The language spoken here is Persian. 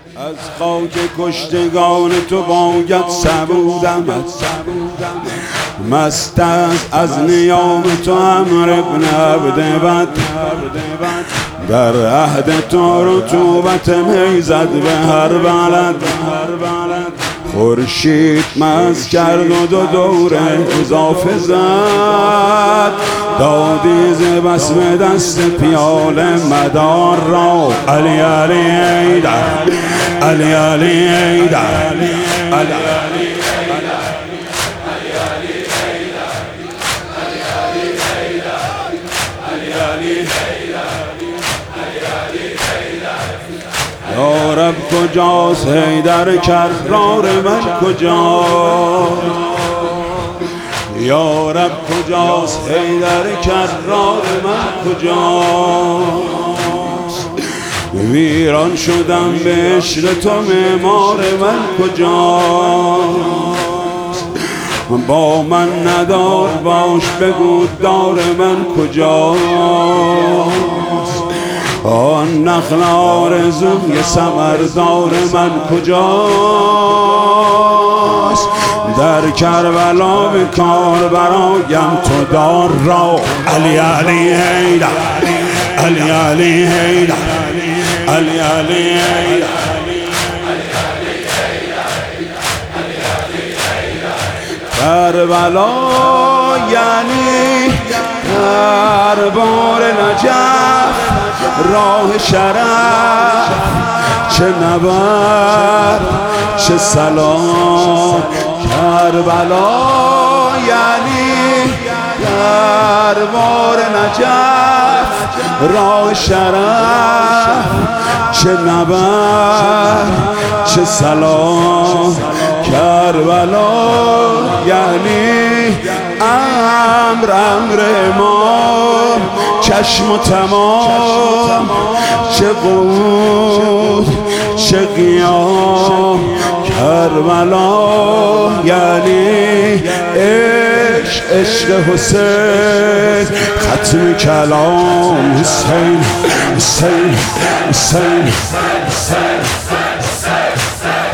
از خاک کشتگان تو باید سبودم، مست از نیام تو امر ابن عبدبد، در عهد تو رطوبت میزد به هر بلد، خورشید مست کرد و دو دوره اضافه زد، دادی ز بس به دست پیاله مدار را. علی علی ایدر، علی علی ایدر، علی علی یا رب کجاست حیدر کرار من کجاست، یا رب کجاست حیدر کرار من کجاست، ویران شدم به عشق تو معمار من کجاست، با من ندار باش بگو دار من کجاست، آن نخل آرزوی ثمردار من کجاست، در کربلا به کار برایم تو دار را. علی علی ایدر، علی علی ایدر، علی علی ایدر، کربلا یعنی دربار نجف، راه شرف، چه نبرد چه سلام، کربلا یعنی دربار نجف، راه شرف، چه نبرد چه سلام، کربلا یعنی امر امام، چشم و تمام، چه قعود چه قیام، کربلا یعنی عشق عشق حسین، ختم کلام حسین حسین حسین حسین.